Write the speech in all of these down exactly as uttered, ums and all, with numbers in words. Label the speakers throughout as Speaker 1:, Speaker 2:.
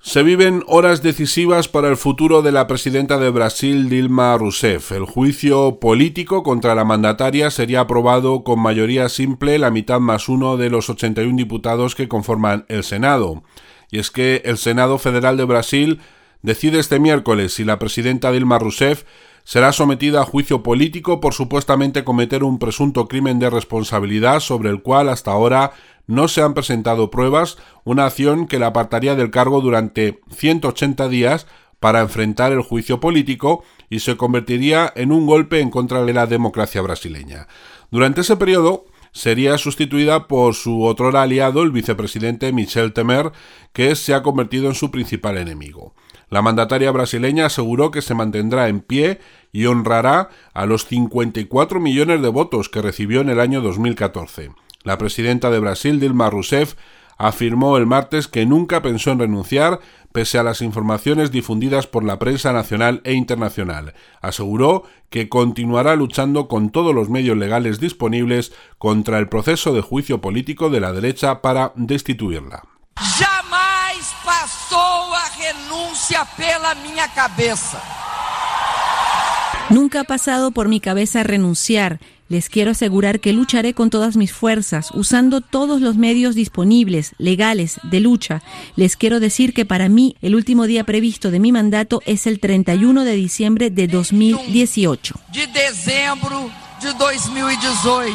Speaker 1: Se viven horas decisivas para el futuro de la presidenta de Brasil, Dilma Rousseff. El juicio político contra la mandataria sería aprobado con mayoría simple, la mitad más uno de los ochenta y uno diputados que conforman el Senado. Y es que el Senado Federal de Brasil decide este miércoles si la presidenta Dilma Rousseff será sometida a juicio político por supuestamente cometer un presunto crimen de responsabilidad sobre el cual hasta ahora no se han presentado pruebas, una acción que la apartaría del cargo durante ciento ochenta días para enfrentar el juicio político y se convertiría en un golpe en contra de la democracia brasileña. Durante ese periodo sería sustituida por su otrora aliado, el vicepresidente Michel Temer, que se ha convertido en su principal enemigo. La mandataria brasileña aseguró que se mantendrá en pie y honrará a los cincuenta y cuatro millones de votos que recibió en el año dos mil catorce. La presidenta de Brasil, Dilma Rousseff, afirmó el martes que nunca pensó en renunciar, pese a las informaciones difundidas por la prensa nacional e internacional. Aseguró que continuará luchando con todos los medios legales disponibles contra el proceso de juicio político de la derecha para destituirla.
Speaker 2: Jamais passou a renuncia pela minha cabeça.
Speaker 3: Nunca ha pasado por mi cabeza renunciar. Les quiero asegurar que lucharé con todas mis fuerzas, usando todos los medios disponibles, legales, de lucha. Les quiero decir que para mí el último día previsto de mi mandato es el treinta y uno de diciembre de dos mil dieciocho.
Speaker 2: De dezembro de dos mil dieciocho.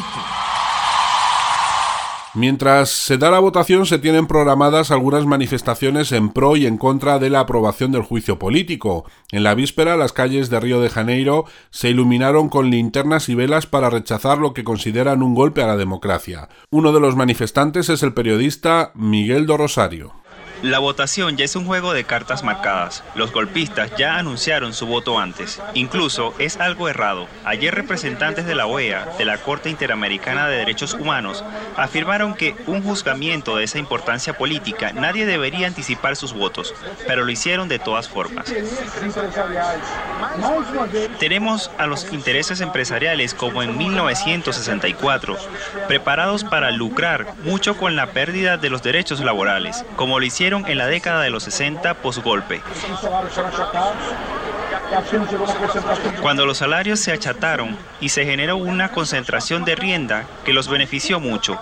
Speaker 1: Mientras se da la votación, se tienen programadas algunas manifestaciones en pro y en contra de la aprobación del juicio político. En la víspera, las calles de Río de Janeiro se iluminaron con linternas y velas para rechazar lo que consideran un golpe a la democracia. Uno de los manifestantes es el periodista Miguel do Rosario.
Speaker 4: La votación ya es un juego de cartas marcadas. Los golpistas ya anunciaron su voto antes. Incluso es algo errado. Ayer representantes de la O E A, de la Corte Interamericana de Derechos Humanos, afirmaron que un juzgamiento de esa importancia política nadie debería anticipar sus votos, pero lo hicieron de todas formas. Tenemos a los intereses empresariales como en mil novecientos sesenta y cuatro, preparados para lucrar mucho con la pérdida de los derechos laborales, como lo hicieron en la década de los sesenta posgolpe. Cuando los salarios se achataron y se generó una concentración de rienda que los benefició mucho.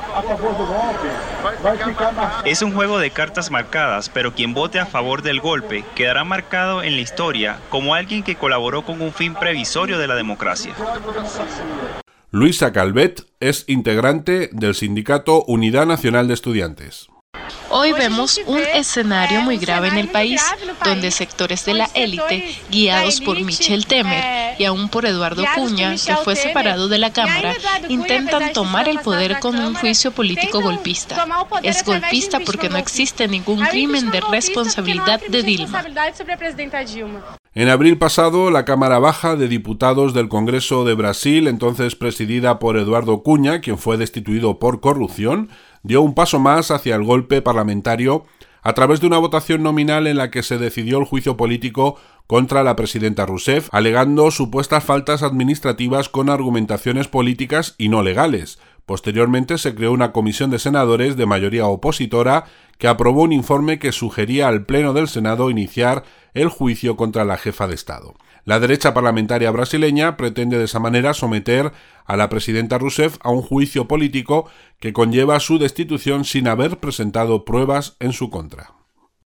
Speaker 4: Es un juego de cartas marcadas, pero quien vote a favor del golpe quedará marcado en la historia como alguien que colaboró con un fin previsorio de la democracia.
Speaker 1: Luisa Calvet es integrante del sindicato Unidad Nacional de Estudiantes.
Speaker 5: Hoy vemos un escenario muy grave en el país, donde sectores de la élite, guiados por Michel Temer y aún por Eduardo Cunha, que fue separado de la Cámara, intentan tomar el poder con un juicio político golpista. Es golpista porque no existe ningún crimen de responsabilidad de Dilma.
Speaker 1: En abril pasado, la Cámara Baja de Diputados del Congreso de Brasil, entonces presidida por Eduardo Cunha, quien fue destituido por corrupción, dio un paso más hacia el golpe parlamentario a través de una votación nominal en la que se decidió el juicio político contra la presidenta Rousseff, alegando supuestas faltas administrativas con argumentaciones políticas y no legales. Posteriormente se creó una comisión de senadores de mayoría opositora que aprobó un informe que sugería al Pleno del Senado iniciar el juicio contra la jefa de Estado. La derecha parlamentaria brasileña pretende de esa manera someter a la presidenta Rousseff a un juicio político que conlleva su destitución sin haber presentado pruebas en su contra.